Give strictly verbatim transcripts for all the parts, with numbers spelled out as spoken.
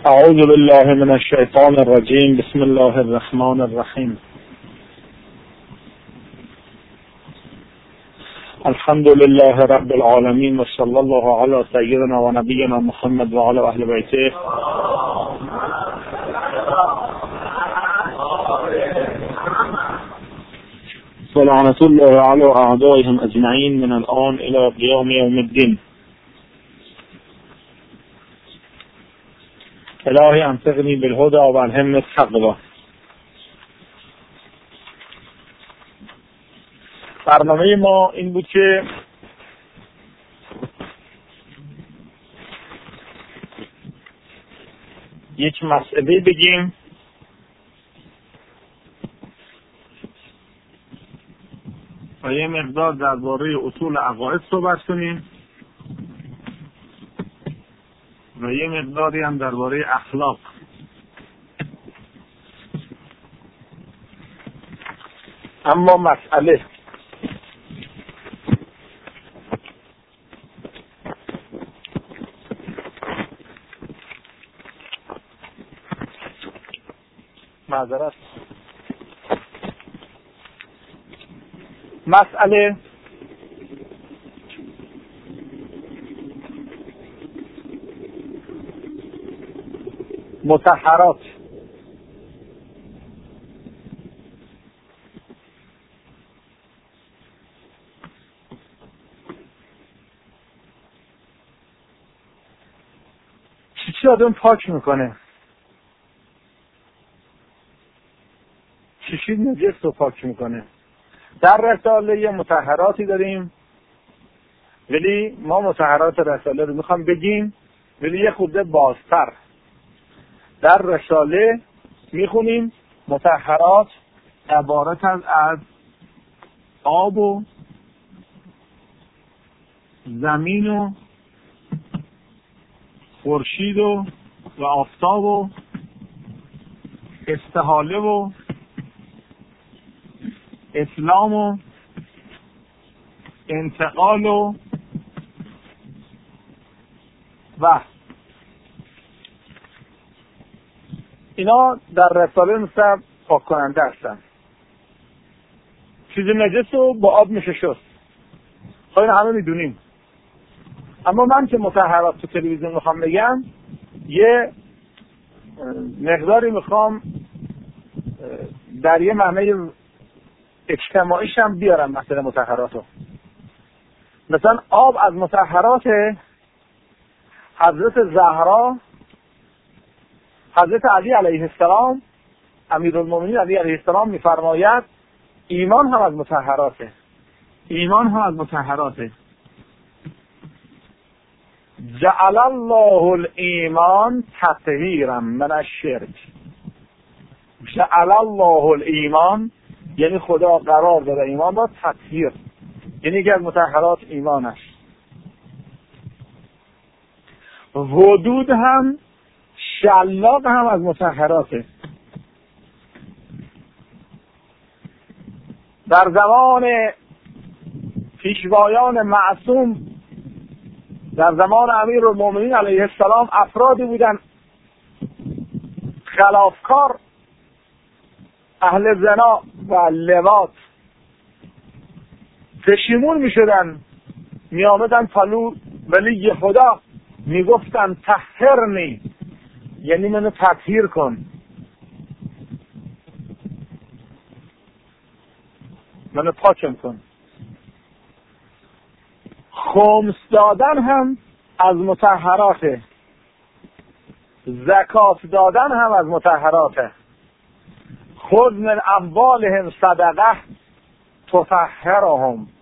اعوذ بالله من الشیطان الرجیم. بسم الله الرحمن الرحیم. الحمد لله رب العالمین و صلی الله علی سیدنا و نبینا محمد و علی اهل بیته. ولعنة الله علی اعدائهم اجمعین من الان الى قیام یوم الدین. الهی انفقنی بالهدى و الهمنی التقوی. برنامه ما این بود که یک مسئله بگیم و یه مقدار درباره اصول عقاید صحبت کنیم و یه مقداری هم درباره اخلاق. اما مسئله معذرت مسئله مطهرات. چی چی آدم پاک میکنه؟ چی چی نجس رو پاک میکنه؟ در رساله یه مطهراتی داریم، ولی ما مطهرات رساله رو میخوام بگیم ولی یه خورده بازتر. در رساله میخونیم مطهرات عبارت از از آب و زمین و خورشید و و آفتاب و استحاله و اسلام و انتقال و و اینا در رساله مثل پاک کننده هستن. چیز نجس رو با آب میشه شست. خب این همه میدونیم. اما من که مطهرات تو تلویزیون میخوام بگم، یه مقداری میخوام در یه معنی اجتماعیش هم بیارم مثلا مطهراتو. مثلا آب از مطهرات حضرت زهرا، حضرت علی علیه السلام، امیرالمومنین علی علیه السلام میفرماید ایمان هم از مطهراته. ایمان هم از مطهراته. جعل الله الایمان تطهیرا من الشرک. جعل الله الایمان یعنی خدا قرار داده ایمان با تطهیر، یعنی یکی از مطهرات ایمان است. حدود هم، شلاق هم از مطهراته. در زمان پیشوایان معصوم، در زمان امیرالمومنین علیه السلام، افرادی بودن خلافکار، اهل زنا و لواط، پشیمون می شدن، می آمدن پلو ولی خدا می گفتن طهرنی، یعنی منو تطهیر کن، منو پاکم کن. خمس دادن هم از مطهراته. زکات دادن هم از مطهراته. خذ من اموالهم صدقه تطهرهم.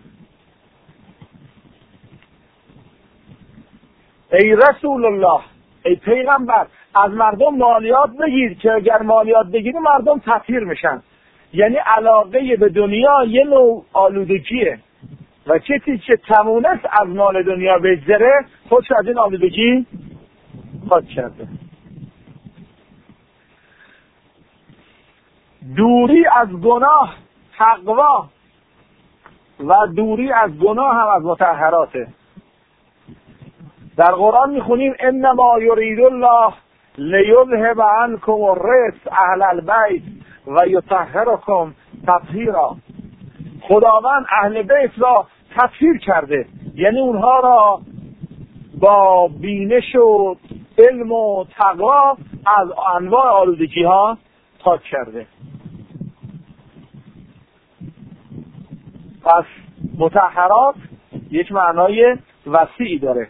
ای رسول الله، ای پیغمبر، از مردم مالیات بگیر که اگر مالیات بگیری مردم تطهیر میشن. یعنی علاقه به دنیا یه نوع آلودگیه و کسی که تمونست از مال دنیا بگذره خودش از این آلودگی خود کرده. دوری از گناه تقوا و دوری از گناه هم از مطهراته. در قرآن میخونیم انما یرید الله لیذهب عنکم الرجس اهل البیت و یطهرکم تطهیرا. خداوند اهل بیت را تطهیر کرده، یعنی اونها را با بینش و علم و تقوا از انواع آلودگی ها پاک کرده. پس مطهرات یک معنای وسیعی داره.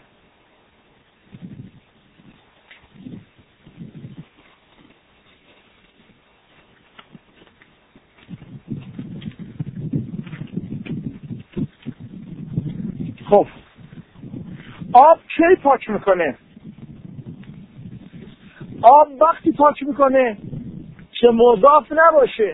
خب آب کی پاک میکنه؟ آب وقتی پاک میکنه که مضاف نباشه،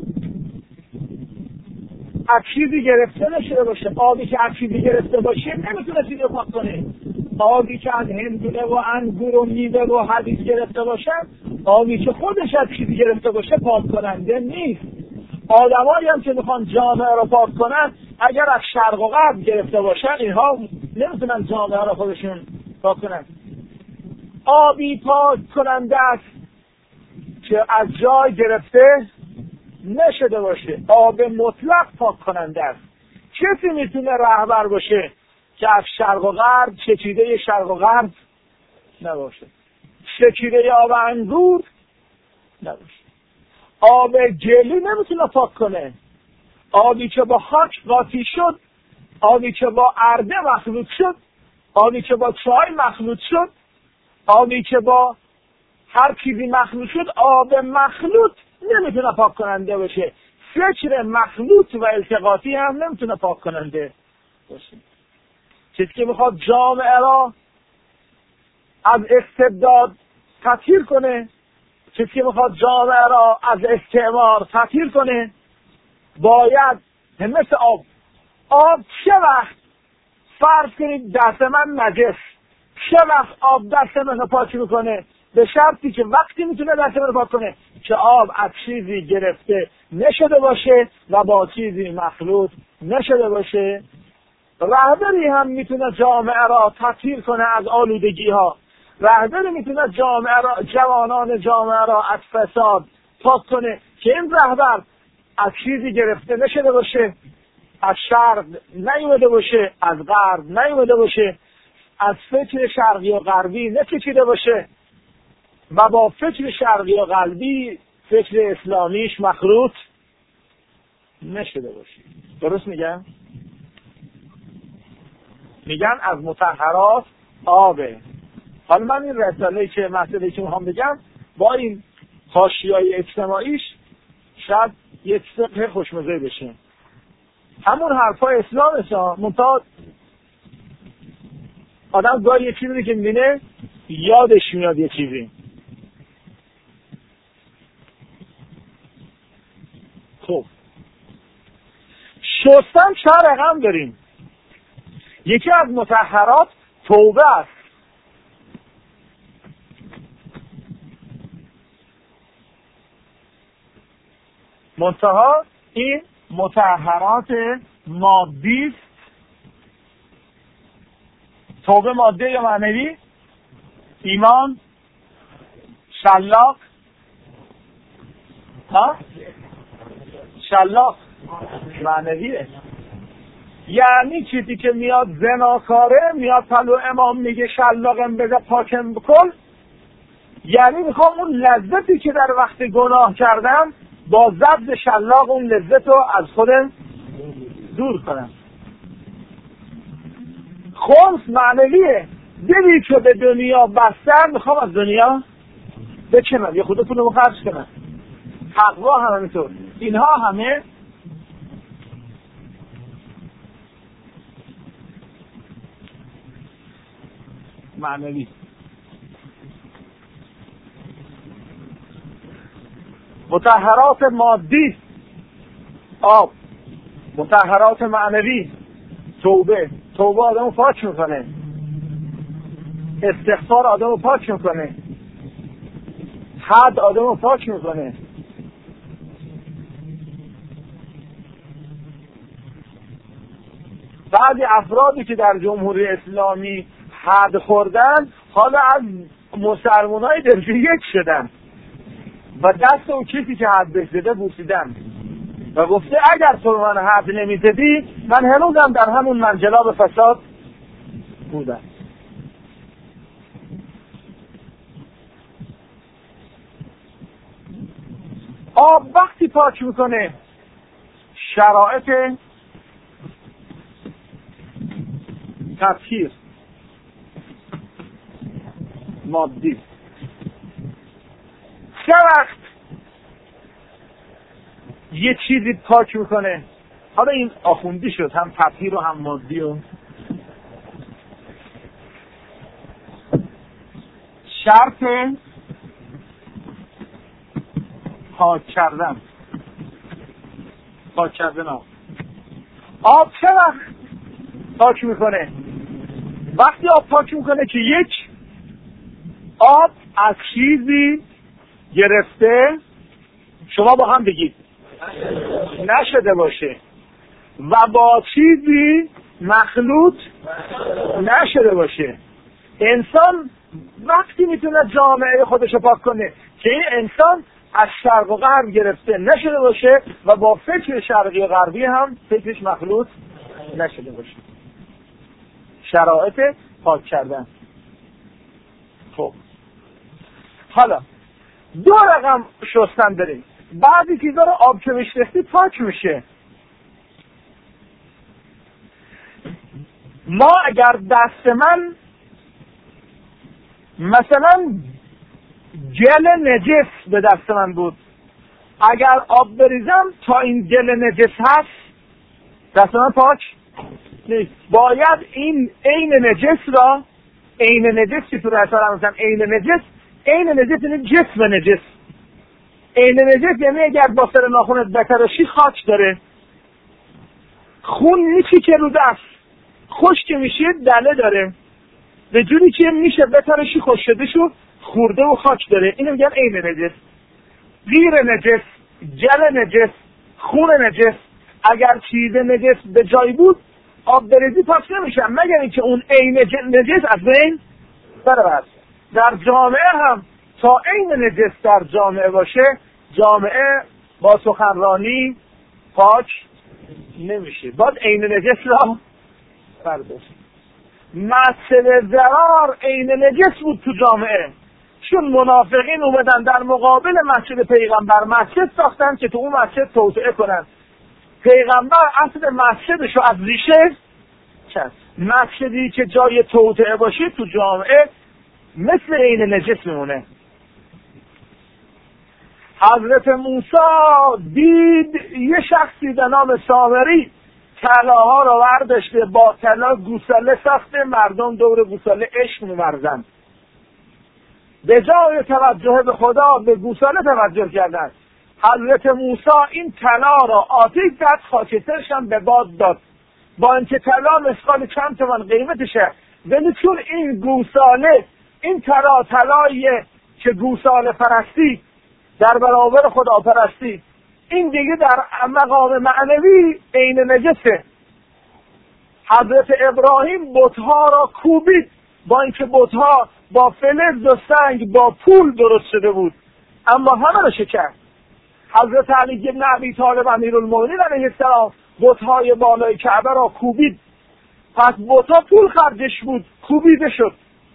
از چیزی گرفته نشده باشه. آبی که از چیزی گرفته باشه نمیتونه چیزی پاک کنه. آبی که از هندونه و انگور و میوه و حدیث گرفته باشه، آبی که خودش از چیزی گرفته باشه پاک کننده نیست. آدمایی هم که میخوان جامعه رو پاک کنن، اگر از شرق و غرب گرفته باشن، اینها نمیتونن جامعه رو خودشون پاک کنن. آبی پاک کننده است که از جای گرفته نشده باشه. آب مطلق پاک کننده است. کسی میتونه رهبر باشه که از شرق و غرب چکیده شرق و غرب نباشه، چکیده آب انگور نباشه. آب گلی نمیتونه پاک کنه. آبی که با خاک قاطی شد، آبی که با ارده مخلوط شد، آبی که با چای مخلوط شد، آبی که با هر چیزی مخلوط شد، آب مخلوط نمیتونه پاک کننده باشه. فکر مخلوط و التقاطی هم نمیتونه پاک کننده باشه. کسی که میخواد جامعه را از استبداد تطهیر کنه، کسی که میخواد جامعه را از استعمار تطهیر کنه، باید مثل آب آب چه وقت فرض کنید دست من نجس، چه وقت آب دست من پاک میکنه؟ به شرطی که وقتی میتونه دست من پاک کنه که آب از چیزی گرفته نشده باشه و با چیزی مخلوط نشده باشه. رهبری هم میتونه جامعه را تطهیر کنه از آلودگی ها. رهبری میتونه جامعه را، جوانان جامعه را از فساد پاک کنه که این رهبر از چیزی گرفته نشده باشه، از شرق نیومده باشه، از غرب نیومده باشه، از فکر شرقی و غربی نکشیده باشه و با فکر شرقی و غربی فکر اسلامیش مخلوط نشده باشه. درست میگم؟ میگن از مطهرات آبه. حالا من این رساله‌ای که مسئله‌ای که میخوام بگم با این حاشیه‌های اجتماعیش شاید یک فقه خوشمزه بشه. همون حرفای اسلام است، منتها آدم گاهی یه چیزی که میبینه یادش میاد یه چیزی. خب شستن چند رقم داریم. یکی از مطهرات توبه است. منتها این مطهرات مادی است. توبه ماده یا معنوی؟ ایمان، شلاق، ها؟ شلاق معنویه. یعنی چیزی که میاد زناکاره میاد پلو امام میگه شلاقم بده پاکم بکن، یعنی میخوام اون لذتی که در وقت گناه کردم با ضبط شلاق اون لذت رو از خودم دور کنم. خمس معنویه. دلی که به دنیا بستن میخوام از دنیا بکنم، یه خود پولمو خرج کنم. تقوا هم همینطور. اینها همه معنوی. مطهرات مادی آب، مطهرات معنوی توبه. توبه آدمو پاک میکنه، استغفار آدمو پاک میکنه، حد آدمو پاک میکنه. بعضی افرادی که در جمهوری اسلامی حد خوردن حالا از مسلمانای درجه یک شدن و دست اون کسی که حد بهش زده بوسیدن و گفته اگر تو من حد نمیزدی من هنوزم در همون منجلاب فساد بودم. آب وقتی پاک میکنه شرایط تطهیر مادی. چه وقت یه چیزی پاک میکنه، حالا این آخوندی شد، هم تطهیر و هم مادی و شرط پاک کردن پاک کردن آب. آب چه وقت پاک میکنه؟ وقتی آب پاک میکنه که یک آب از چیزی گرفته، شما با هم بگید، نشده باشه و با چیزی مخلوط نشده باشه. انسان وقتی میتونه جامعه خودش رو پاک کنه که این انسان از شرق و غرب گرفته نشده باشه و با فکر شرقی و غربی هم فکرش مخلوط نشده باشه. شرایط پاک کردن. خب حالا دو رقم شستن داریم. بعضی چیزا رو آب که بشستی پاک میشه. ما اگر دست من مثلا گل نجس به دست من بود، اگر آب بریزم تا این گل نجس هست دست من پاک نیست. باید این عین نجس را، عین نجس که تو رسال هم مثلا عین نجس، عین نجس یعنی جسم نجس. عین نجس یعنی اگر با سر ناخونت بتراشی خاک داره، خون میچی که رو دست خشک میشه دله داره، به جوری که میشه بتراشی خوش شده شو خورده و خاک داره، اینو میگن عین نجس. غیر نجس، گل نجس، خون نجس، اگر چیز نجس به جای بود آب بریزی پاک نمیشه مگر اینکه اون عین نجس از بین بره. در جامعه هم تا عین نجس در جامعه باشه جامعه با سخنرانی پاک نمیشه، باید عین نجس را برداشت. مسئله ضرار عین نجس بود تو جامعه، چون منافقین اومدن در مقابل مسجد پیغمبر مسجد ساختن که تو اون مسجد توسعه کنن. پیغمبر اصل مسجدش رو از ریشه چند مسجدی که جای توسعه باشه تو جامعه مثل عین نجس میمونه. حضرت موسی دید یه شخصی به نام سامری طلاها رو برداشته، با طلا گوساله ساخته، مردم دور گوساله عشق می‌ورزن. به جای توجه به خدا به گوساله توجه کردن. حضرت موسی این طلا را آتش زد، خاکسترش هم به باد داد، با اینکه طلا مثقال چند تومان قیمتشه، ولی چون این گوساله، این طلا طلاییه که گوساله پرستی در برابر خدا پرستی، این دیگه در مقام معنوی عین نجسه. حضرت ابراهیم بت‌ها را کوبید، با اینکه بت‌ها با فلز و سنگ با پول درست شده بود، اما همه را شکست. حضرت علی بن ابی طالب امیرالمومنین علیه السلام بت‌های بالای کعبه را کوبید، پس بت‌ها پول خرجش بود، کوبیده شد.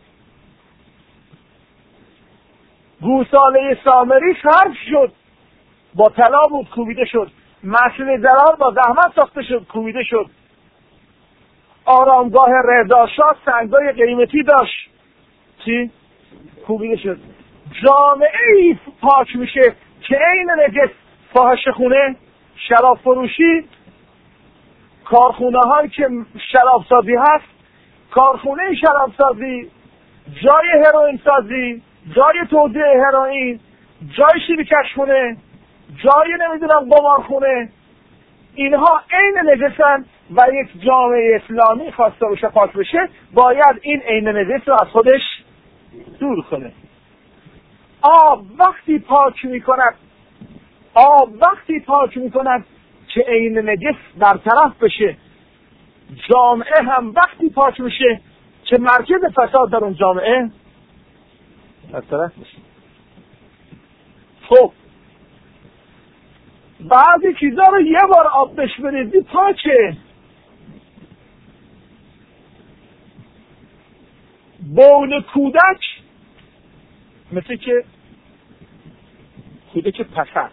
گوساله سامری خرج شد، با طلا بود کوبیده شد. مسجد ضرار با زحمت ساخته شد، کوبیده شد. آرامگاه رضاشاه سنگای قیمتی داشت، چی؟ کوبیده شد. جامعه ای پاک میشه که عین نجس فاحشه خونه، شراب فروشی، کارخونه هایی که شراب سازی هست، کارخونه شراب سازی، جای هروئین سازی، جای توزیع هروئین، جای شیرکش خونه، جای نمیدونم قمارخونه، اینها عین نجسن و یک جامعه اسلامی خواسته باشه پاک بشه باید این عین نجس رو از خودش دور کنه. آب وقتی پاک میکند آب وقتی پاک میکند که عین نجس برطرف بشه، جامعه هم وقتی پاک میشه که مرکز فساد در اون جامعه طرف میشه. خب بعضی چیزا رو یه بار آب بهش بریزی پاکه. بول کودک مثل که کودک پسر،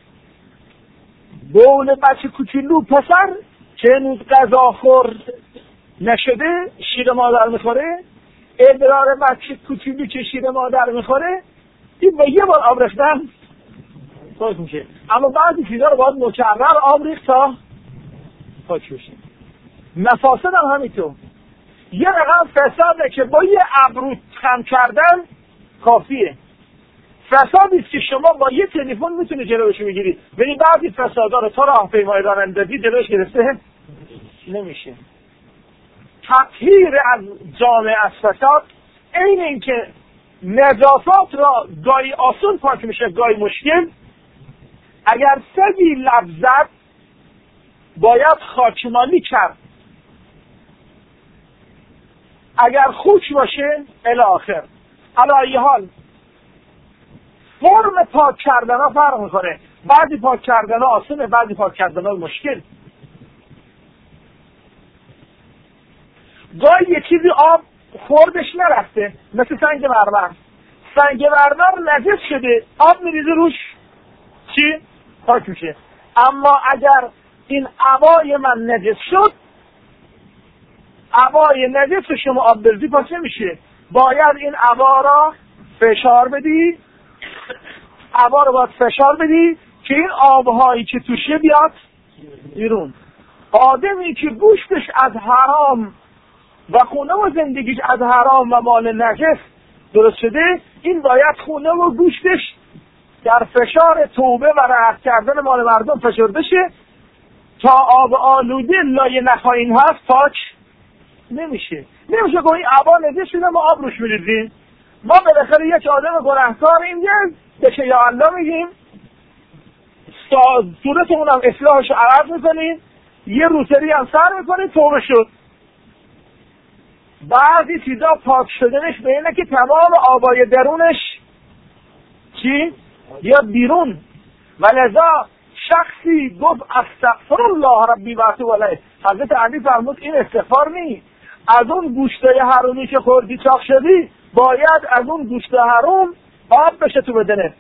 بول بچه کوچولو پسر که هنوز غذا خورد نشده شیر مادر میخوره، ادرار بچه کوچولو که شیر مادر میخوره، این با یه بار آب ریختن پاک میشه. اما بعضی چیزا رو باید مکرر آب ریخت تا پاک بشه. مفاسد هم همینطور. یه رقم فساده که با یه ابرو خم کردن کافیه. فسادی است که شما با یه تلفن میتونه جلوش بگیری. ولی بعضی فسادا رو تا راهپیمایی رانندگی جلوش گرفته نمیشه. تطهیر از جامعه از فساد این این که نجاسات را گاهی آسون پاک میشه گاهی مشکل. اگر سگی لب زد باید خاکمالی کرد، اگر خوک باشه الی آخر. علی ای حال فرم پاک کردن ها فرق میکنه. بعضی پاک کردن ها آسونه، بعضی پاک کردن ها مشکل. گاهی یه چیزی آب خوردش نرفته، مثل سنگ مرمر. سنگ مرمر نجس شده، آب میریزه روش چی؟ پاک میشه. اما اگر این عبای من نجس شد، عبای نجس شما آب بریزی پاک نمیشه. باید این عبا را فشار بدی، عبا رو باید فشار بدی که این آبهایی که توشه بیاد بیرون. آدمی که گوشتش از حرام و خونه و زندگیش از حرام و مال نجس درست شده، این باید خونه و گوشتش در فشار توبه و رحم کردن مال مردم فشرده شه تا آب آلوده لای نخواهین هست پاک نمیشه. نمیشه که این عبا نجس شده ما آب روش میریزیم. ما بالاخره یک آدم گناهکاریم، یه بشه یا الله میگیم، صورتمون هم اصلاحش عوض میکنیم، یه روسری هم سر میکنیم، توبه شد. بعضی چیزا پاک شدنش به اینه که تمام آبای درونش چی؟ یا بیرون. ولذا شخصی گفت استغفر الله ربی و اتوب الیه. حضرت علی فرمود این استغفار نیست. از اون گوشتای حرومی که خوردی چاق شدی باید از اون گوشت حروم آب بشه تو بدنت.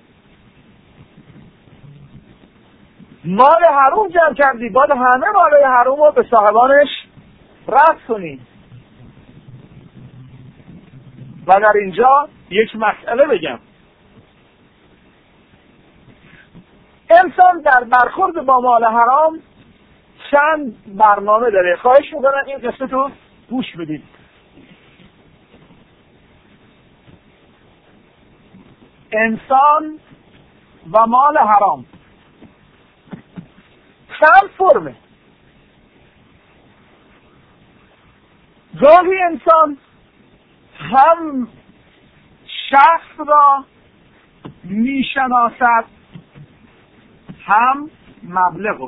مال حروم جمع کردی، باید همه مالای حروم رو به صاحبانش رد کنی. و در اینجا یک مسئله بگم. انسان در برخورد با مال حرام چند برنامه داره. خواهش میکنم این قصه رو گوش بدید. انسان و مال حرام چند فرمه. گاهی انسان هم شخص را میشناسد هم مبلغ.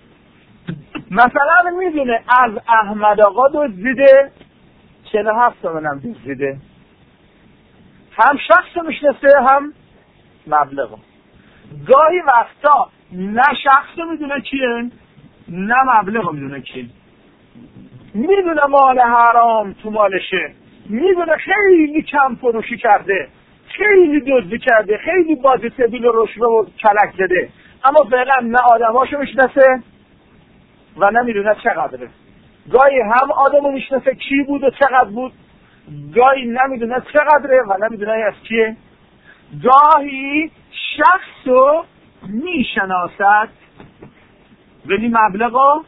مثلا میدونه از احمد آقا دزدیده، چهل و هفت تومنم دزدیده. هم شخص رو میشناسه هم مبلغ. گاهی وقتا نه شخص رو میدونه کیه نه مبلغ رو میدونه کیه. میدونه مال حرام تو مالشه، میدونه خیلی کم فروشی کرده، خیلی دزدی کرده، خیلی بازی سبیل و رشوه و کلک زده، اما فعلا نه آدماشو میشناسه و نمیدونه چقدره. گاهی هم آدمو میشناسه کی بود و چقدر بود، گاهی نمیدونه چقدره و نمیدونه از کیه. گاهی شخصو میشناسد ولی مبلغو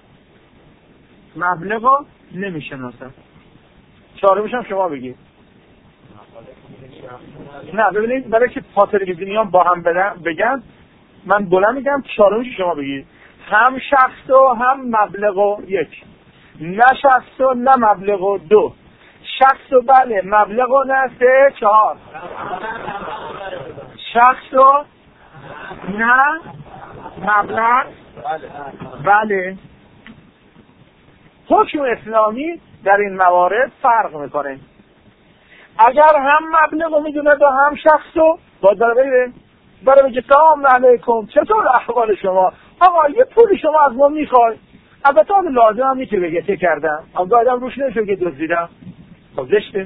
مبلغو نمیشناسد. چهارمش هم شما بگید. نه ببینید، برای که پاتریزینیان با هم بگن من بلند میگم، چهارمش شما بگید. هم شخص و هم مبلغ و یک، نه شخص و نه مبلغ و دو، شخص و بله، مبلغ و نه سه چهار، شخص و نه مبلغ بله. حکم اسلامی در این موارد فرق میکنه. اگر هم مبلغ رو میدونه و هم شخص رو باید برای بگه برای بگه سلام علیکم چطور احوال شما، آقا یه پولی شما از ما میخوای، البته آن لازم هم نیست بگه چه کردم، آقا آدم روش نمیشه که دزدیدم، خب زشته.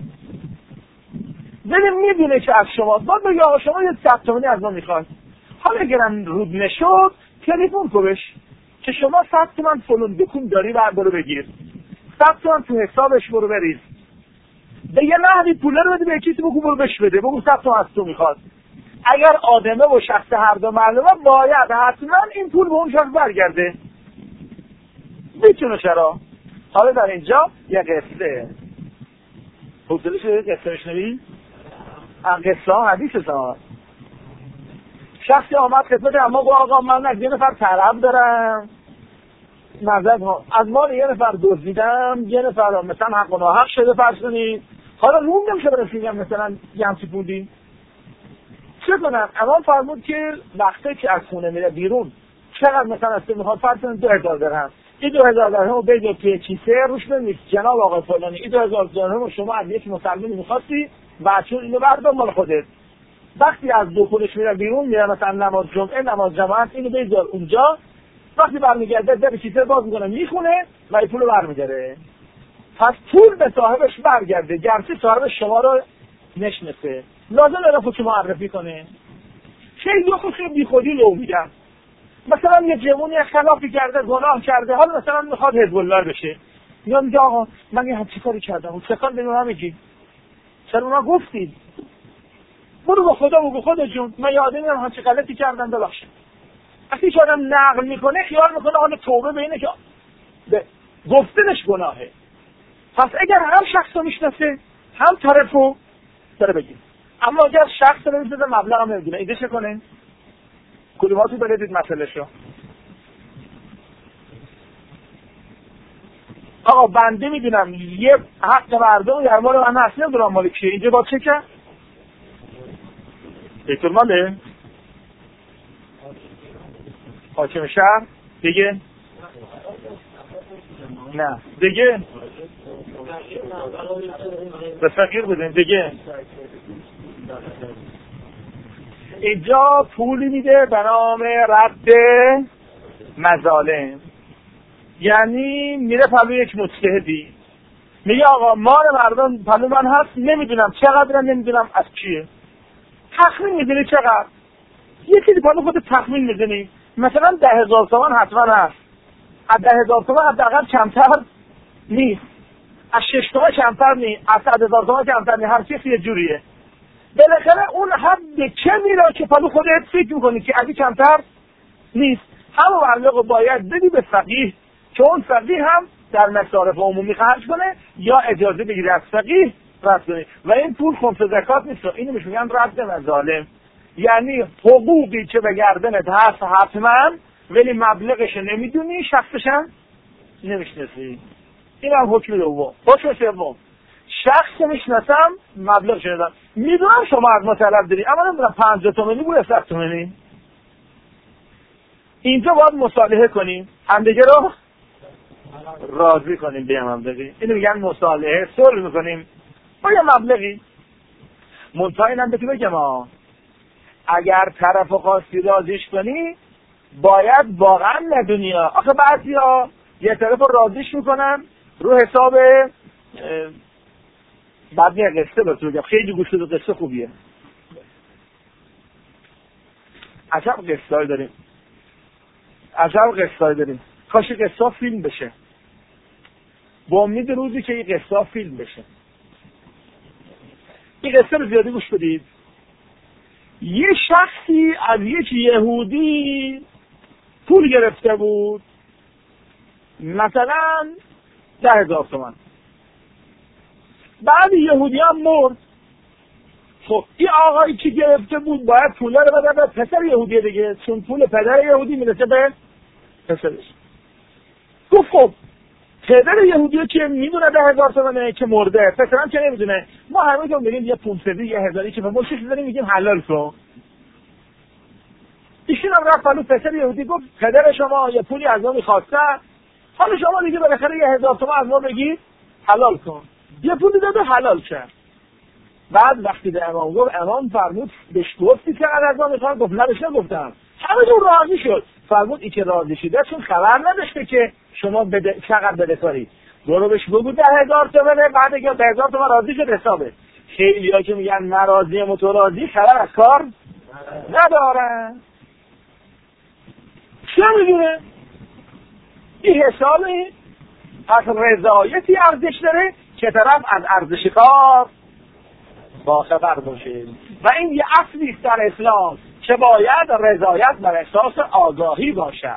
دلم میدونه که از شما باید بگه آقا شما یه صد تومانی از ما میخوای، حالا اگرم رود نشد تلفن کنش که شما صد تومن فلان بکن داری و برو بگیر، صد تومن تو حسابش برو بریز، به یه نحوی پول رو بده به کسی بگو برو بش بده، بگو صد تومن از تو میخواد. اگر آدمه و شخص هر دو معلومه باید حتما این پول به اون شخص برگرده. میتونه چرا؟ حالا در اینجا یه قصه حضوری شده قصه بشنوی؟ قصه ها حدیث ها. شخصی آمد خدمت اما گفت آقا من از یه نفر طلب دارم، نظر از مال یه نفر دزدیدم، یه نفر مثلا حق و ناحق شده فرض کنید، حالا روم نمیشه برسیدم مثلا یه همچی پولی چه کنم؟ اما فرمود که وقتی که از خونه میره بیرون چقدر مثلا از تو میخواد فرض کنید دو هزار درهم، این دو هزار درهم رو بگید توی کیسه روش بنویس جناب آقای فلانی این دو هزار درهم رو شما از یک مسلمانی میخواستی و چون اینو بردار مال خودت. وقتی از دکونش میره بیرون میره مثلا نماز جمعه نماز جماعت اینو بذار اونجا، وقتی برمیگرده در کیسه باز میکنه میخونه و این پولو برمیگره. پس پول به صاحبش برگرده گرچه صاحب شما رو نشناسه، لازم داره خودشو معرفی کنه. خیلی خودشو بی خودی لو میگن، مثلا یه جوونی خلافی کرده گناه کرده، حالا مثلا میخواد حزب الله بشه، یا میگه آقا من یه همچی کاری کردم، چه کار به من میگی؟ چرا اونا گفتید؟ برو با خدا بگو خدا جون من یادم هم همچی غلطی کردم ببخشید. وقتی که آدم نقل میکنه خیال میکنه حالا توبه به اینه که گفتنش گناهه. پس اگر هم شخص رو میشناسه هم طرفو داره بگید، اما اگر شخص رو نمیشناسه مبلغ هم نمیدونه ایده چه کنه؟ کلماتی بردید مسئله شو آقا بنده میدونم یه حق مردم در مال من هست نمیدونم مال کیه، اینجا با چه کرد؟ بیت الماله؟ حاکم شهر؟ دیگه؟ نه دیگه؟ به فقیر بدین دیگه؟ اینجا پولی میده به نام رد مظالم، یعنی میره پلو یک مجتهدی میگه آقا مال مردم پلو من هست نمیدونم چقدر نمیدونم از چیه، تخمین میدونی چقدر؟ یکی دی پلو خود تخمین میدونی مثلا ده هزار تومان حتما هست، از ده هزار تومان حداقل کمتر نیست، از شش تومان کمتر نیست، از صد هزار تومان کمتر نیست، هر چیزی یه جوریه. بالاخره اون حد به چه میره که پلو خودت فکر میکنی که ازی کمتر نیست، همون مبلغ باید بدی به فقیه که اون فقیه هم در مصارف عمومی خرج کنه یا اجازه بگیره از فقیه رد کنه و این پول خمس زکات نیست، اینو میش میگن رد مظالم، یعنی حقوقی که به گردنت هست حتما ولی مبلغش نمیدونی شخصش هم نمیشناسی. این هم حکم دوم. حکم سوم شخص میشناسم مبلغش ندارم، میدونم شما از ما طلب داری اما نمیدونم پنجاه تومانی بود صد تومانی، اینجا باید مصالحه کنیم هم دیگه رو راضی کنیم بیم هم دیگه، اینو میگن مصالحه، صلح میکنیم با یه مبلغی. منتها اینم بهتون بگم ها اگر طرف خاصی راضیش کنی باید واقعا ندونی ها. آخه بعضی ها یه طرف راضیش میکنن رو حساب بعد یه قصه بهتون بگم خیلی گوش بده، قصه خوبیه، عجب قصه داریم عجب قصه داریم کاش قصه فیلم بشه، با امید روزی که این قصه فیلم بشه. این قصه رو زیادی گوش بدید. یه شخصی از یک یهودی پول گرفته بود مثلا ده هزار تومن، بعد یهودی هم مرد. خب این آقایی که گرفته بود باید پول رو بده به پسر یهودی دیگه، چون پول پدر یهودی میرسه به پسرش. گفت خب پدر یهودی که میدونه ده هزار تومنه که مرده، پسرم که نمیدونه، ما همه که میریم یه پونصدی یه هزاری که به ما شش داریم میگیم حلال کن. ایشون هم رفت پلو پسر یهودی گفت پدر شما یه پولی از ما میخواسته، حالا شما دیگه بالاخره یه هزار تومن از ما بگید حلال کن. یه پولی داده حلال کرد. بعد وقتی به امام گفت، امام فرمود بهش گفتی که غذا میخواد؟ گفت نه بهش نگفتم. همون راضی شد. فرمود این که راضی شده چون خبر نداشته که شما بده چقدر بدهکاری، برو بهش بگو ده هزار تا بده، بعد اگه ده هزار تا راضی شد حسابه. خیلی‌ها که میگن ناراضی متراضی خبر از کار ندارن. چه میدونه؟ این حسابه از رضایتی ارزش داره که طرف از ارزش کار باخبر باشه و این یه اصلی است در اسلام که باید رضایت بر اساس آگاهی باشد.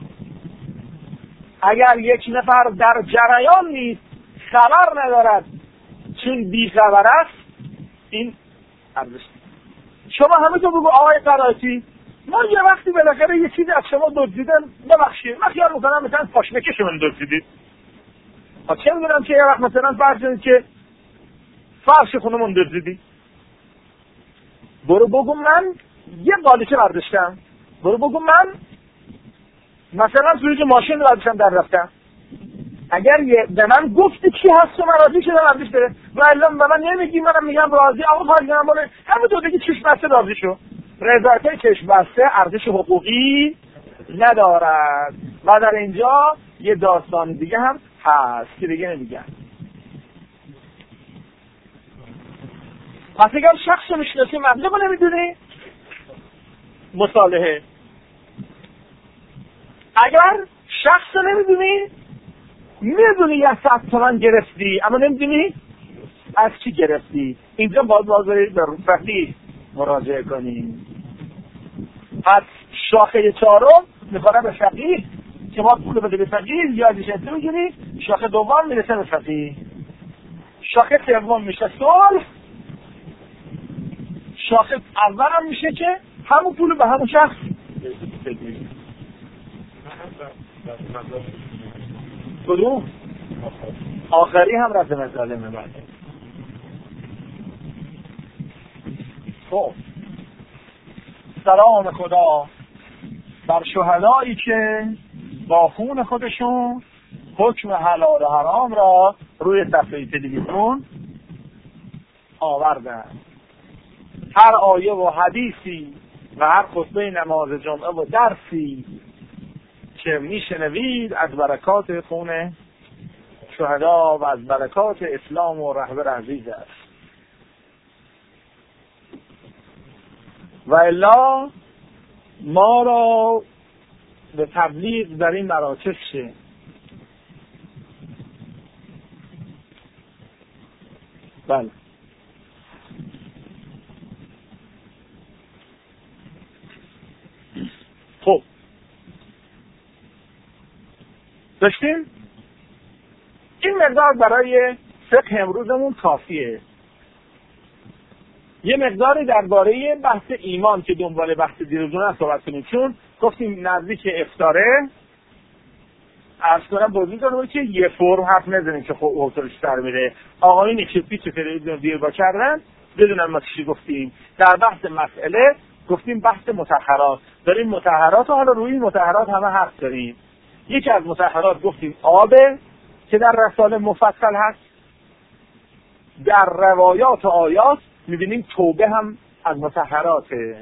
اگر یک نفر در جریان نیست، خبر ندارد چون بیخبر است، این ارزش. شما همه تو بگو آقای قرائتی ما یه وقتی بالاخره یه چیزی از شما دزدیدن، ببخشید من خیال میکنم مثلا پاشنکه شما دزدیدید. ها چه میدونم که یه وقت مثلا فرض کنید که فرش خونمون دزدیدی، برو بگو من یه قالیچه برداشتم، برو بگو من مثلا سویچ ماشین رو برداشتم در رفتم. اگر یه به من گفتی کی هست و من راضی شدم ارزش داره، و الان به من نمیگی منم میگم راضی، آقا خواهد کنم باله همه تو دیگه چشم بسته راضی شو. رضایت چشم بسته ارزش حقوقی ندارد. و در اینجا یه داستان دیگه هم هست که دیگه نمیگم. پس اگر شخص رو میشناسی مبلغ رو نمیدونی مصالحه، اگر شخص رو نمیدونی میدونی یه صد تومن گرفتی اما نمیدونی از چی گرفتی، اینجا باید بازاری به رفتی مراجعه کنیم. پس شاخه چهارم میخوره به فقیه که باید پول بده به فقیه یا ازش انت میگیری، شاخه دوم میرسه به فقیه، شاخه سوم میشه صلح، شاخه اول هم میشه که همون پول به همون شخص بگیری. کدوم؟ آخری هم رد مظالمه. بعد خب سلام خدا بر شهدایی که با خون خودشون حکم حلال و حرام را روی صفحه تلویزیون آوردن. هر آیه و حدیثی و هر خطبه نماز جمعه و درسی که میشنوید از برکات خون شهدا و از برکات اسلام و رهبر عزیز است. و الا ما را به تبلیغ در این مراکز شه. بله خب داشتیم این مقدار برای فقه امروزمون کافیه. یه مقداری درباره بحث ایمان که دنبال بحث دیروزونه صحبت کنیم، چون گفتیم نزدیک افطاره عرض کنم بازی داره که یه فرم حرف نزنیم که خب حوصلش سر میره. آقایونی که پیچ تلویزیون دیر با کردن بدونن ما چی گفتیم. در بحث مسئله گفتیم بحث مطهرات داریم، مطهرات و حالا روی مطهرات همه حرف داریم. یکی از مطهرات گفتیم آبه که در رساله مفصل هست. در روایات و آیات میبینیم توبه هم از مطهراته،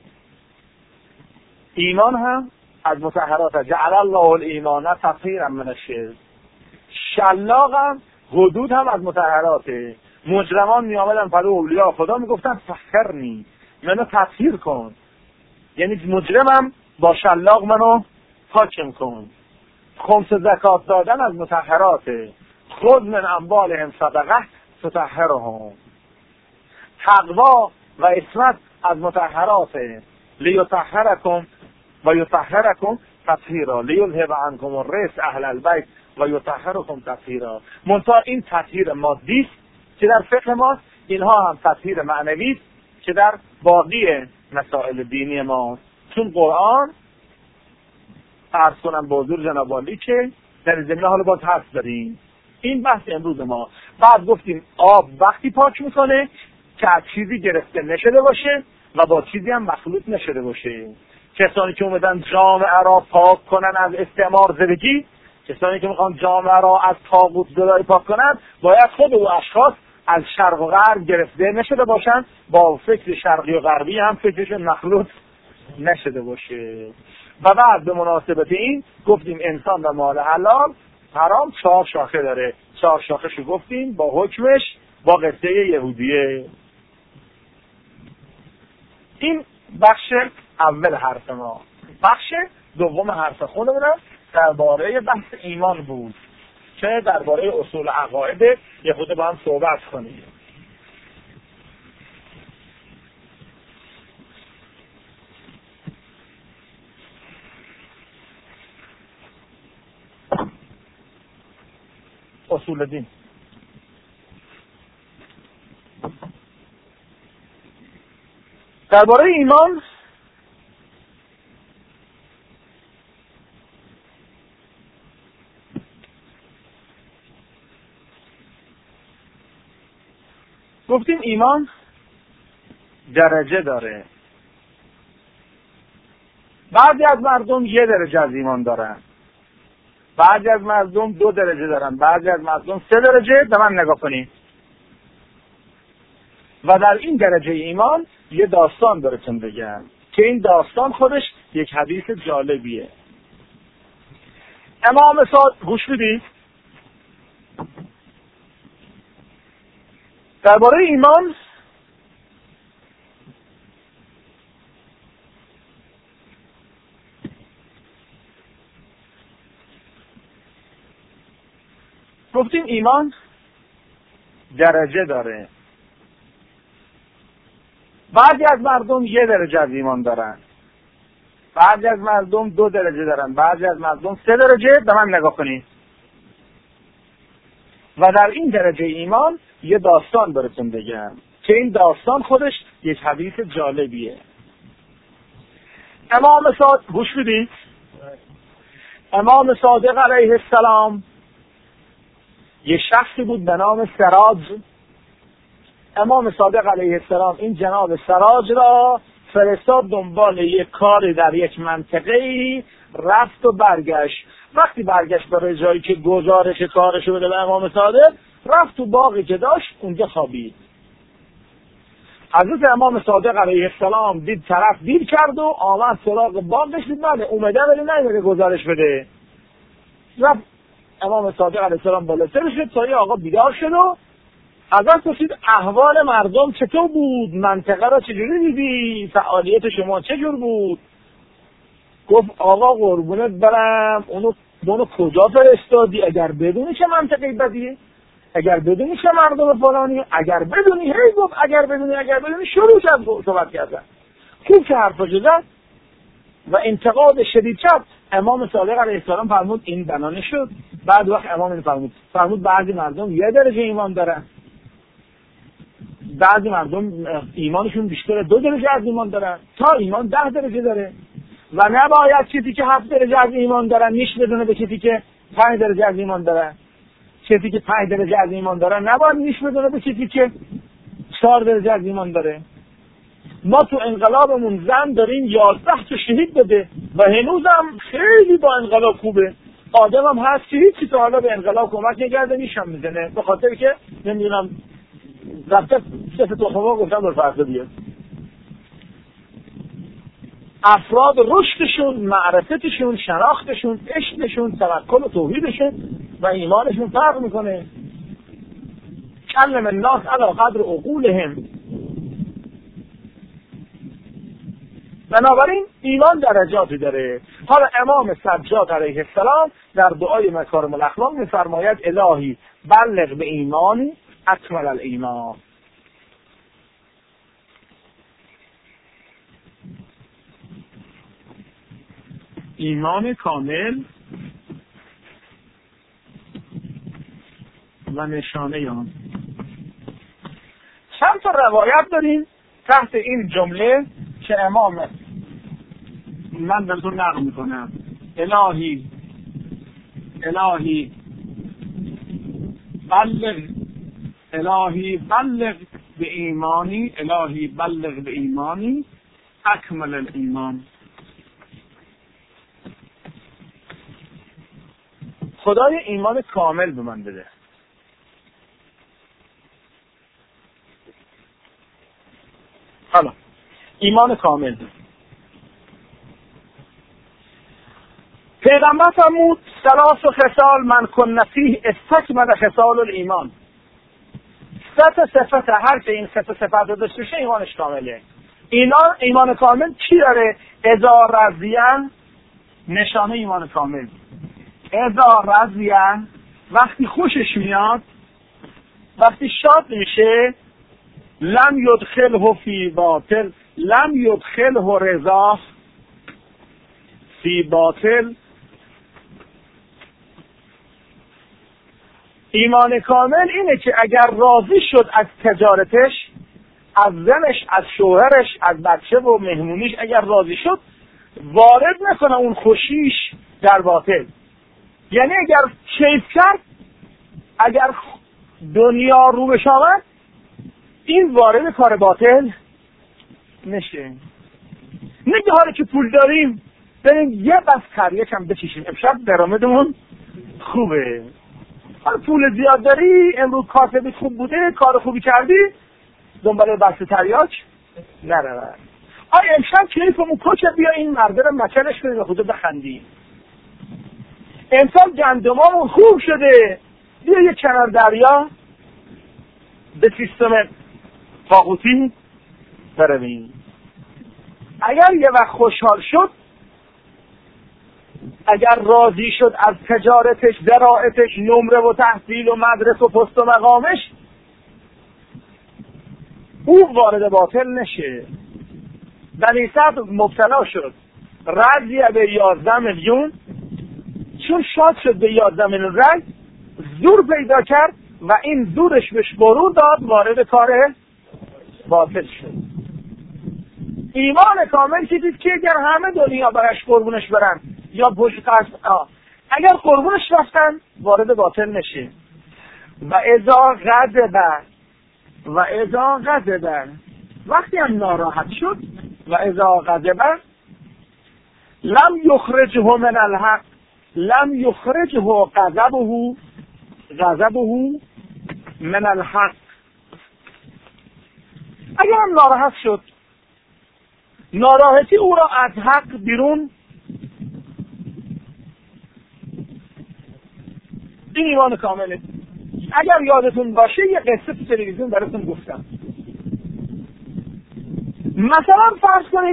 ایمان هم از مطهراته. جعل الله الایمان تطهیرا من الشرک. شلاق هم حدود هم از مطهراته. مجرمان میآمدن پلو اولیاء خدا میگفتن طهرنی، منو تطهیر کن، یعنی مجرمم با شلاق منو پاکم کن. خمس زکات دادن از مطهراته. خذ من اموالهم صدقه تطهرهم. تقوا و عصمت از مطهراته. لیطهرکم و یطهرکم تطهیرا لیذهب عنکم الرجس اهل البیت و یطهرکم تطهیرا. منتها این تطهیر مادی است که در فقه ماست، اینها هم تطهیر معنوی است که در باقی مسائل دینی ماست. چون قرآن عرض کنم به حضور جناب عالی که در زمینه حالا باز حرف داریم. این بحث امروز ما. بعد گفتیم آب وقتی پاک میکنه که از چیزی گرفته نشده باشه و با چیزی هم مخلوط نشده باشه. کسانی که اومدن جامعه را پاک کنن از استعمار زدگی، کسانی که میخوان جامعه را از طاغوت زدایی پاک کنن، باید خود و اشخاص از شرق و غرب گرفته نشده باشن، با فکر شرقی و غربی هم فکرشون مخلوط نشده باشه. و بعد به مناسبت این گفتیم انسان و مال حلال حرام چهار شاخه داره. چهار شاخه شو گفتیم با حکمش، با قصه یهودیه. این بخش اول حرف ما. بخش دوم حرف خودمونم درباره بحث ایمان بود که درباره اصول عقاید یه خود با هم صحبت کنیم. اصول دین. درباره ایمان گفتیم ایمان درجه داره. بعضی از مردم یه درجه از ایمان دارن، بعضی از مردم دو درجه دارن، بعضی از مردم سه درجه. به من نگاه کنید. و در این درجه ایمان یه داستان براتون بگم که این داستان خودش یک حدیث جالبیه. امام صادق، گوش بدید، درباره ایمان گفتیم ایمان درجه داره. بعضی از مردم یه درجه از ایمان دارن، بعضی از مردم دو درجه دارن، بعضی از مردم سه درجه. به من نگاه کنید. و در این درجه ایمان یه داستان براتون بگم که این داستان خودش یک حدیث جالبیه. امام صادق، گوش بدید، امام صادق علیه السلام یه شخصی بود به نام سراج. امام صادق علیه السلام این جناب سراج را فرستاد دنبال یک کار در یک منطقه، رفت و برگشت. وقتی برگشت برای جایی که گزارش کارشو بده به امام صادق، رفت تو باغی که داشت، اونجا خوابید. حضرت امام صادق علیه السلام دید طرف دید کرد و آمد سراغ باغش. دید بله اومده ولی نمیده گزارش بده. رفت امام صادق علیه السلام بالا سرش شد تا یه آقا بیدار شد و ازش پرسید احوال مردم چطور بود؟ منطقه را چجوری دیدی؟ فعالیت شما چجور بود؟ گفت آقا قربونت برم، اونو اونو کجا فرستادی؟ اگر بدونی چه منطقه بدیه، اگر بدونی چه مردم فلانی، اگر بدونی، هی گفت اگر بدونی اگر بدونی، شروع کرد صحبت کردن. خوب که حرفاشو زد و انتقاد شدید کرد. امام صادق علیه السلام فرمود این بنانه شد. بعد وقت امام این فرمود فرمود بعضی مردم یه درجه ایمان دارن، بعضی مردم ایمانشون بیشتره دو درجه از ایمان دارن، تا ایمان ده درجه داره. و نباید کسی که هفت درجه از ایمان دارن نیش بدونه به کسی که پنج درجه از ایمان دارن. کسی که پنج درجه از ایمان دارن نباید نیش بدونه به کسی که چهار درجه از ایمان داره. ما تو انقلابمون زن داریم یازده تا شهید بده و هنوزم خیلی با انقلاب خوبه. آدم هم هست که هیچی تا حالا به انقلاب کمک نکرده، نیشم میزنه به خاطر که نمیدونم رفته سفت تخمه گفتم بر فرضه بیاد. افراد رشدشون، معرفتشون، شناختشون، عشقشون، توکل و توحیدشون و ایمانشون فرق میکنه. کلم الناس علی قدر عقولهم. بنابراین ایمان درجاتی داره. حالا امام سجاد علیه السلام در دعای مکارم الاخلاق میفرماید الهی بلغ به ایمانی اکمل الایمان. ایمان کامل و نشانه آن. چند تا روایت داریم تحت این جمله که امام من براتون نقل میکنم. الهی الهی بلغ الهی بلغ به ایمانی الهی بلغ به ایمانی اکمل الایمان. خدای ایمان کامل به من بده. حالا ایمان کامل. پیغمبر فرمود ثلاث خصال من کن فیه استکمل خصال الایمان. سه صفت هر که این سه صفت رو داشته باشه ایمانش کامله. اینا ایمان کامل چی داره؟ اذا رضیان نشانه ایمان کامل. اذا رضیان وقتی خوشش میاد، وقتی شاد میشه، لم یدخله فی باطل، لم یدخله رضا فی باطل. ایمان کامل اینه که اگر راضی شد از تجارتش، از زنش، از شوهرش، از بچه و مهمونیش، اگر راضی شد وارد نکنه اون خوشیش در باطل. یعنی اگر کیف کرد، اگر دنیا رو بهش آمد، این وارد کار باطل نشه. نگه حالا که پول داریم بریم یه بس خریه کم بچیشیم، امشب درآمدمون خوبه. حالا پول زیاد داری، امروز کاسبت خوب بوده، کار خوبی کردی، دنبال بحث تریاک نره. آیا امشب کیفمون کوچه، بیا این مرده رو مچلش کنیم و خود بخندیم. امسال گندمامون خوب شده، بیا یه کنار دریا به سیستم طاغوتی برویم. اگر یه وقت خوشحال شد، اگر راضی شد از تجارتش، زراعتش، نمره و تحصیل و مدرسه و پست و مقامش، او وارد باطل نشه. بنی صدر مبتلا شد، رضی به یازده میلیون، چون شاد شد به یازده میلیون رنگ، زور پیدا کرد و این زورش بهش برون داد، وارد کار باطل شد. ایمان کامل چیزی که اگر همه دنیا برش قربونش برن یا پشت قصد، اگر قربونش رفتن وارد باطل نشه. و اذا غضب و اذا غضب وقتی هم ناراحت شد، و اذا غضب لم یخرجه من الحق، لم یخرجه غضبه غضبه من الحق. اگر هم ناراحت شد، ناراحتی او را از حق بیرون، این ایمان کامله. اگر یادتون باشه یه قصه تو تلویزیون براتون گفتم. مثلا فرض کنید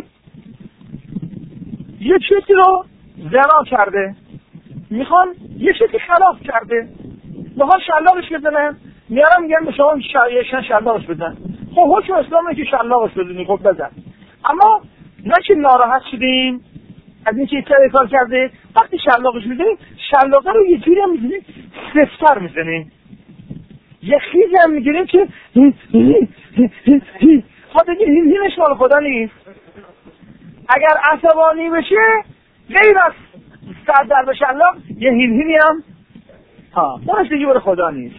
یه چیزی رو زنا کرده، میخوان یه چیزی خلاف کرده، میخوان شلاقش بزنن، میارم میگن به شما شایشن شلاقش بزن. خب حکم اسلامه که شلاقش بزنی، خب بزن. اما نه که ناراحت شدیم از این که این کار کرده، وقتی شلاقش میزنیم، شلاقه رو یه جوری هم میزنیم سفتر میزنیم، یه خیزی هم میگیریم که خود این هینش مال خدا نیست. اگر عصبانی بشه غیر از صد در به شلاق یه هین هینی هم ها باش دیگه بر خدا نیست.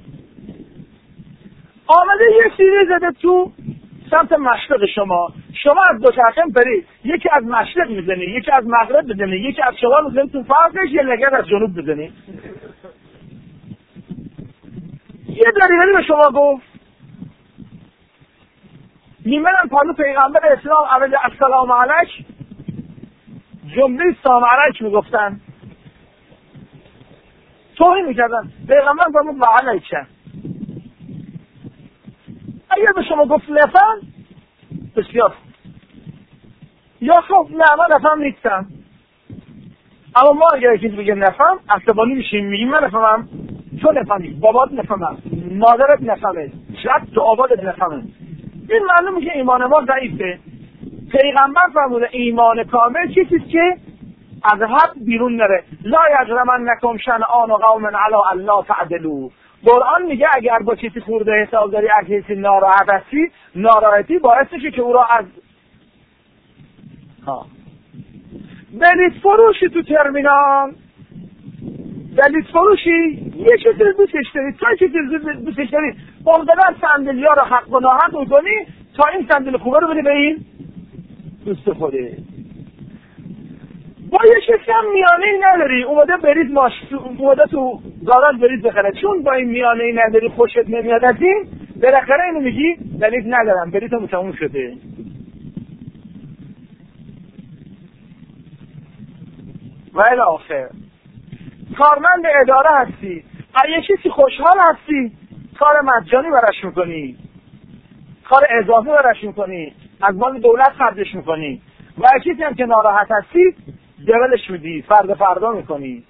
آمده یه سیری زده تو سمت مشرق شما، شما از دو طرفم برید، یکی از مشرق میزنی، یکی از مغرب بزنی، یکی از شمال میزنی، تو فرقش یه لگد از جنوب بزنی. یه دلیلی به شما گفت، میمنم پالو پیغمبر اسلام اول السلام علیک، جمله سلام علیک میگفتن، توهین میکردن. پیغمبر فرمود و علیکه. اگر به شما گفت لفن بسیار، یا خب نه من نفهم نیستم. اما ما اگر کسی بگه نفهم عصبانی میشیم، میگیم من نفهمم، تو نفهمی، بابات نفهمم، مادرت نفهمه، شاید تو آبادت نفهمه. این معلومه که ایمان ما ضعیفه. پیغمبر فرموده ایمان کامل چیزیست که از حد بیرون نره. لا یجرمنکم شنآن قوم علی الا تعدلوا. قرآن میگه اگر با کسی خورده حساب داری، اگه کسی ناراحت هستی، ناراحتی باعث میشه که او را از ها بلیط فروشی تو ترمینال، بلیط فروشی یه چیزی دوستش داری، تا چیزی دوستش داری، ممکنه صندلی ها رو حق و ناحق میکنی تا این صندلی خوبه رو بده به این دوست خوده. با یه چیزی هم میانه‌ای نداری، اومده بریز ماش اومده تو گاراژ بریز بخره، چون با این میانه‌ای نداری خوشت نمیاد از این، بالاخره اینو میگی دلیل ندارم، بلیطم تموم شده. و الی آخر. کارمند اداره هستی، یه چیزی خوشحال هستی، کار مجانی براش میکنی، کار اضافه براش میکنی، از مال دولت خرجش میکنی. و یه چیزی هم که ناراحت هستی دولش میدی، فردا فردا میکنی.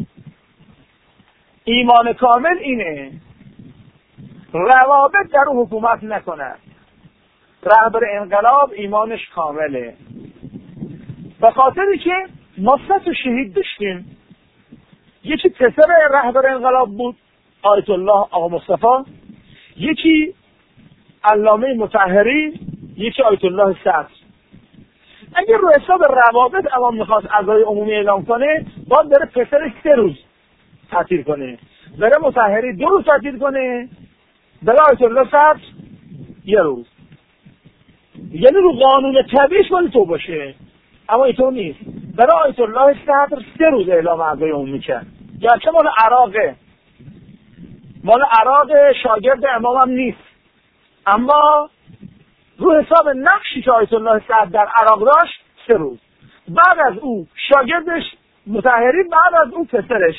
ایمان کامل اینه روابط در اون حکومت نکنه. رهبر انقلاب ایمانش کامله، به خاطری که ما سه تا شهید داشتیم. یکی پسر رهبر انقلاب بود آیت الله آقا مصطفی، یکی علامه مطهری، یکی آیت الله صدر. اگر رو حساب روابط امام میخواست عزای عمومی اعلام کنه، باید بره پسرش سه روز تعطیل کنه، بره مطهری دو روز تعطیل کنه، بره آیت الله صدر یه روز. یعنی رو قانون طبیعیش مال تو باشه، اما اینطور نیست. برای آیت الله صدر سه روز اعلام عزای عمومی کرد. گرچه مال عراقه، مال عراق شاگرد امام هم نیست، اما رو حساب نقشی که آیت الله صدر در عراق داشت سه روز. بعد از او شاگردش مطهری، بعد از او پسرش.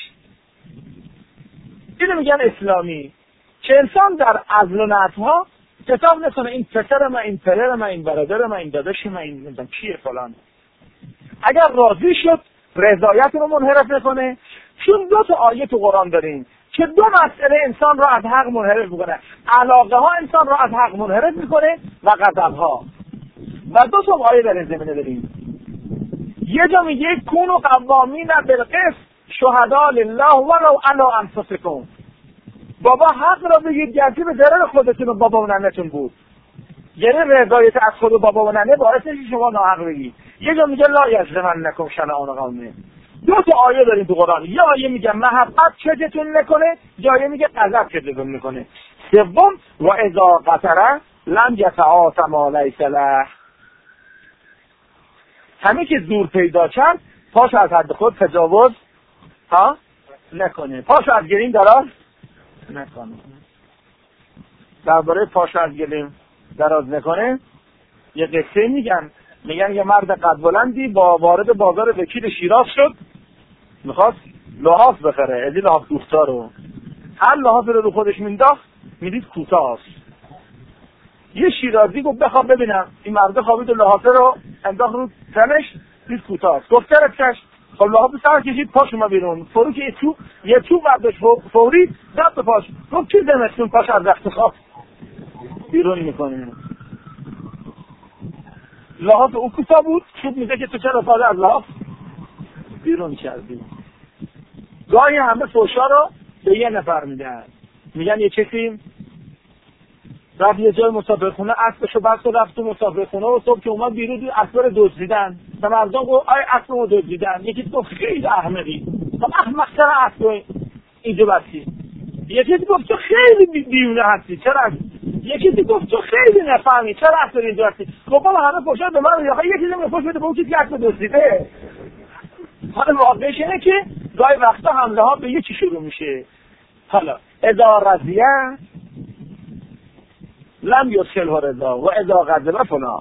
اینو میگن اسلامی، که انسان در عزل و نطفها حساب نکنه این پسر من، این پدر من، این برادر من، این داداش من، این نمیدونم کیه فلان. اگر راضی شد رضایت رو منحرف نکنه، چون دو تا آیه تو قرآن داریم که دو مسئله انسان را از حق منحرف میکنه. علاقه ها انسان را از حق منحرف میکنه و غضب ها. و دو تا آیه در این زمینه داریم. یه جا میگه کونوا قوامین بالقسط شهداء لله ولو علی انفسکم. بابا حق را بگید گرچه به ضرر خودتون و بابا و ننه‌تون بود. یعنی رضایت از خود و بابا و ننه باعث نشه شما ناحق بگید. یه جا میگه لا یجرمنکم شنآن قوم. دو تا آیه داریم تو قرآن. یه آیه میگه محبت چجتون نکنه، یه آیه میگه غضب چجتون نکنه. سوم و اذا قتر لم یتعاطى ما لیس له. همه که زور پیدا کرد پاش از حد خود تجاوز ها نکنه، پاش از گرین دراز نکنه. درباره پاش از گرین دراز نکنه یه قصه میگن. میگن یه مرد قد بلندی با وارد بازار وکیل شیراز شد، میخواست لحاف بخره، ادی لحاف دوختا رو. هر لحاف رو رو خودش مینداخت میدید کوتاه است. یه شیرازی گفت بخواب ببینم. این مرد خوابید و لحافه رو انداخت رو تنش، دید کوتاه است. گفت چرا چش؟ خب لحاف سر کشید، پاش اومد بیرون. فرو که یه چوب یه چوب برداشت فوری زد به پاش. گفت چی زمستون پاش از رخت خواب بیرون میکنه. لحاف او کوتاه بود، چوب میده که تو چرا پاده از لحاف بیرون کردی. گاهی همه فوشا رو به یه نفر میدن. میگن یه کسی رفت یه جای مسافرخونه، اسبشو بست و رفت تو مسافرخونه و صبح که اومد بیرون دید اسب رو دزدیدن. و مردم گفت آی اسب رو دزدیدن. یکی گفت خیلی احمقی. خب احمق چرا اسب رو اینجا بستی؟ یکی گفت تو خیلی دیونه هستی، چرا؟ یکی گفت تو خیلی نفهمی، چرا اسب رو اینجا هستی؟ خب بالا همه فوشا به من میگه یکی نمیگه فوش بده به اون کسی که اسب دزدیده. حالا واقعش اینه که گاهی وقتا حمله ها به یکی شروع میشه. حالا اذا رضیه لم یسکله رضا و اذا غضب فنا.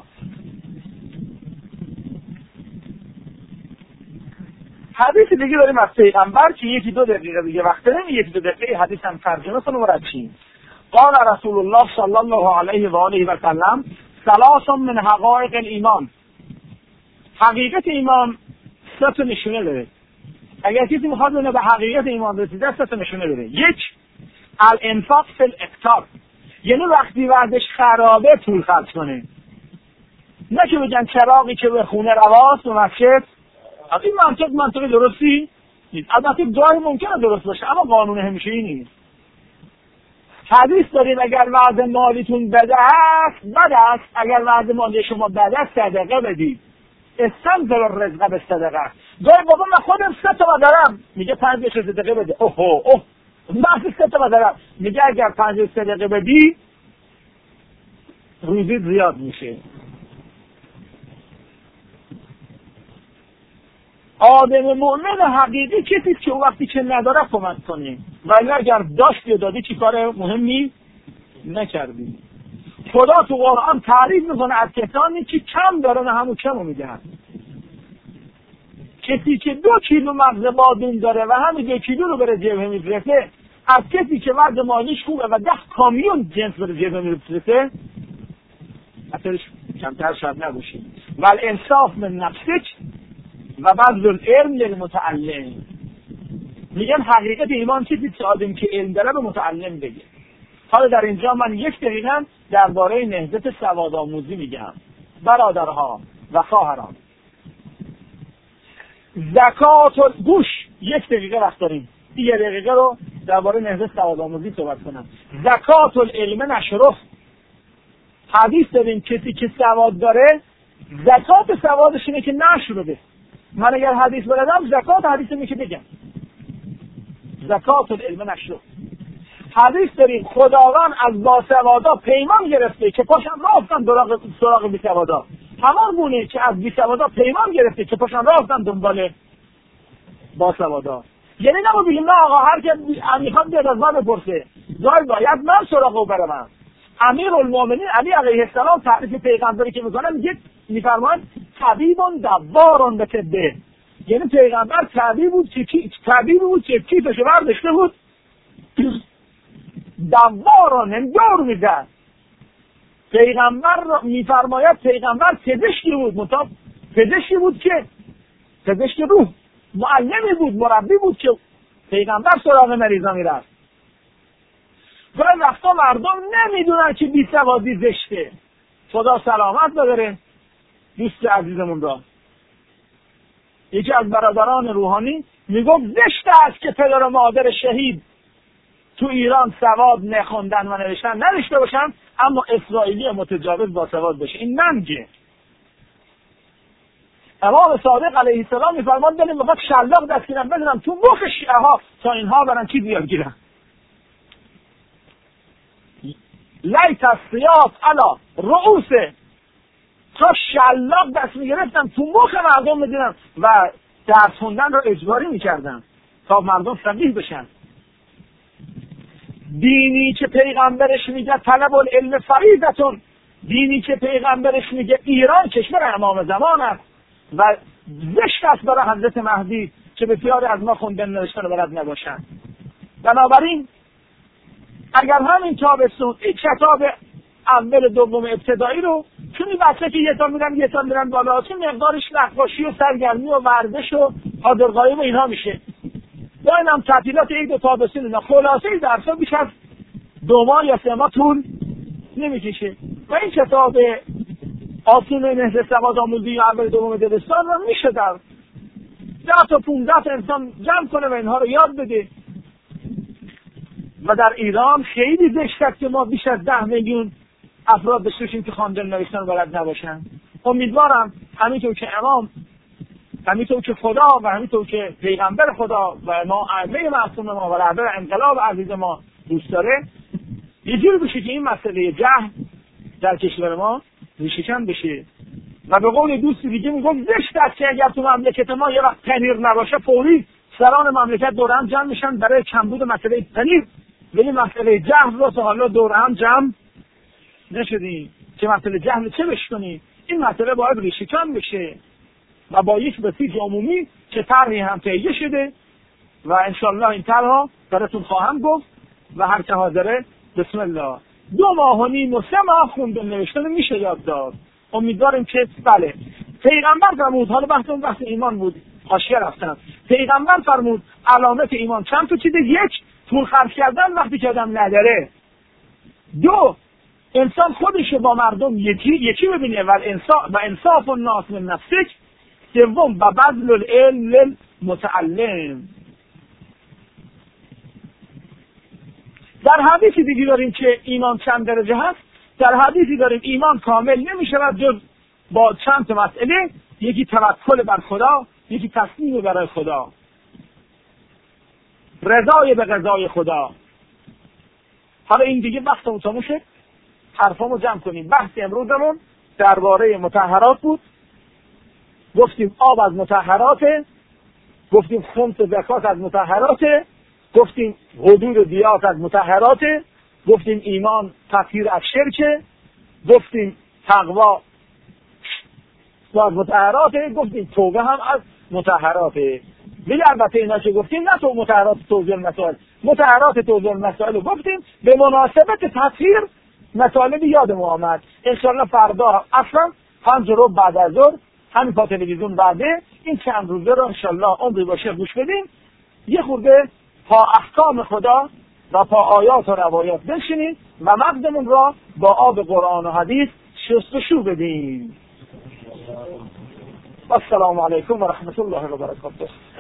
حدیث دیگه داریم از پیغمبر که یکی دو دقیقه دیگه وقت نمی، یکی دو دقیقه حدیث هم ترجمه کنم و رچیم. قال رسول الله صلی الله علیه و آله و سلم ثلاث من حقائق الایمان. حقیقت ایمان سه تا نشونه داره. اگر کسی میخواد ببینه به حقیقت ایمان رسیده سه تا نشونه داره. یک، الانفاق فی الاکثار، یعنی وقتی وضعش خرابه پول خرج کنه. نه که بگن چراغی که به خونه رواست و مسجد. این منطق منطق درستی نیست. البته گاهی ممکنه درست باشه اما قانون همیشه ای نیست. حدیث داریم اگر وضع مالیتون بده است بد است، اگر وضع مالی شما بده است صدقه بدید. استنزل الرزق به صدقه. گاهی بابا من خودم سه تا دارم، میگه پنج صدقه بده. اوه اوه من سه تا دارم، میگه اگر پنج صدقه بدی روزی زیاد میشه. آدم مؤمن حقیقی کسی که وقتی که نداره کمک کنه، ولی اگر داشت یا دادی چی کار مهمی نکردی. خدا تو قرآن تعریف میکنه از کسانی که کم دارن همون کم رو میدهن. کسی که دو کیلو مغز بادون داره و همین دو کیلو رو بره جبهه میفرسته، از کسی که وضع مالیش خوبه و ده کامیون جنس بره جبهه میفرسته، اثرش کمتر شاید نباشه. ولی انصاف من نفسک و بذل العلم للمتعلم. میگن حقیقت ایمان چیزی که آدم که علم داره به متعلم بگه. حالا در اینجا من یک دقیقه درباره نهضت سوادآموزی میگم. برادرها و خواهران، زکات گوش، یک دقیقه وقت داریم، یه دقیقه رو درباره نهضت سوادآموزی صحبت کنم. زکات العلم نشره. حدیث داریم کسی که سواد داره زکات سوادش اینه که نشر بده. من اگر حدیث بلدم زکات حدیث میشه بگم. زکات العلم نشره. حدیث داریم خداوند از باسوادا پیمان گرفته که پاشن راستن سراغ سراغ بیسوادا. همان گونه که از بیسوادا پیمان گرفته که پاشن راستن دنبال باسوادا. یعنی نمو بگیم نه آقا هر که میخواد بیاد از من بپرسه جای باید من سراغ او برم. امیرالمومنین علی علیه السلام تعریف پیغمبری که میکنه میگه میفرماید طبیبون دوارون به طبه. یعنی پیغمبر طبیب بود که طبیب بود که کیفش برداشته بود دوارون هم دور میدن. پیغمبر میفرماید پیغمبر پزشکی بود، مطابق پزشکی بود که پزشک روح، معلمی بود، مربی بود که پیغمبر سراغ مریضا میرفت. گاهی وقتا مردم نمیدونن که بیسوادی زشته. خدا سلامت ببره دوست عزیزمون را. یکی از برادران روحانی میگفت زشته است که پدر و مادر شهید تو ایران سواد نخوندن و نوشتن نداشته باشن، اما اسرائیلی متجاوز با سواد باشه. این ننگه. امام صادق علیه السلام میفرمان دلیم میخواد شلاق دست گیرم بدونم تو مخ شیعه ها تا اینها برن چیزی یاد گیرن. لیت السیاط علی رؤوسه، تا شلاق دست میگرفتم تو مخ مردم میدونم و درس خوندن رو اجباری میکردم تا مردم فقیه بشن. دینی که پیغمبرش میگه طلب العلم فریضتون، دینی که پیغمبرش میگه ایران کشور امام زمان است و زشت است برای حضرت مهدی که بسیاری از ما خوندن نوشتن و بلد نباشن. بنابراین اگر همین تابستون این کتاب اول دوم ابتدایی رو چون این بچه که یه سال میرن یه سال میرن بالا چون مقدارش نقاشی و سرگرمی و ورزش و حاضرقایی و اینها میشه. با اینم تعطیلات یک دو تابستون اینا خلاصه درسا بیش از دو ماه یا سه ماه طول نمیکشه و این کتاب آسون نهضت سوادآموزی یا اول دوم دبستان رو میشه در ده تا پونزده تا انسان جمع کنه و اینها رو یاد بده. و در ایران خیلی زشت است که ما بیش از ده میلیون افراد بشوشیم که خواندن نوشتن بلد نباشن. امیدوارم همینطور که امام، همینطور که خدا و همینطور که پیغمبر خدا و ما ائمه معصوم ما و رهبر انقلاب عزیز ما دوست داره یه جوری بشه که این مسئله جهل در کشور ما ریشه‌کن بشه. و به قول دوستی دیگه میگم زشت است که اگر تو مملکت ما یه وقت پنیر نباشه فوری سران مملکت دور هم جمع میشن برای کمبود مسئله پنیر، ولی مسئله جهل رو تا حالا دور هم جمع نشدیم که مسئله جهل چه بشکنیم. این مسئله باید ریشه‌کن بشه و با یک بسیج عمومی که طرحی هم تهیه شده و انشالله این طرح براتون خواهم گفت و هر که حاضره بسم الله. دو ماه و نیم و سه ماه خوندن نوشتن میشه یاد داد. امیدواریم که بله پیغمبر فرمود، حالا بحث اون بحث ایمان بود حاشیه رفتن، پیغمبر فرمود علامت ایمان چند تا چیزه؟ یک، پول خرج کردن وقتی که آدم نداره. دو، انسان خودش با مردم یکی یکی ببینه و انصاف و انصاف الناس من نفسک. سوم، و بذل العلم للمتعلم. در حدیثی دیگه داریم که ایمان چند درجه هست. در حدیثی داریم ایمان کامل نمیشه جز با چند تا مسئله، یکی توکل بر خدا، یکی تسلیم برای خدا، رضای به قضای خدا. حالا این دیگه وقتمون تموم شد، حرفامو جمع کنیم. بحث امروزمون درباره مطهرات بود. گفتیم آب از مطهراته، گفتیم خمس زکات از مطهراته، گفتیم حدود دیات از مطهراته، گفتیم ایمان تطهیر از شرکه، گفتیم تقوا از مطهراته، گفتیم توبه هم از مطهراته. ولی البته اینا که گفتیم نه تو مطهرات توزیع مسائل، مطهرات توزیع مسائل رو گفتیم به مناسبت تطهیر مطالبی یادمون آمد. انشاءالله فردا اصلا پنج رو بعد از ظهر همین پا تلویزیون بعده این چند روزه رو انشاءالله عمری باشه گوش بدیم، یه خورده پا احکام خدا و پا آیات و روایات بنشینید و مغزمون را با آب قرآن و حدیث شستشو بدیم. السلام علیکم و رحمت الله و برکاته.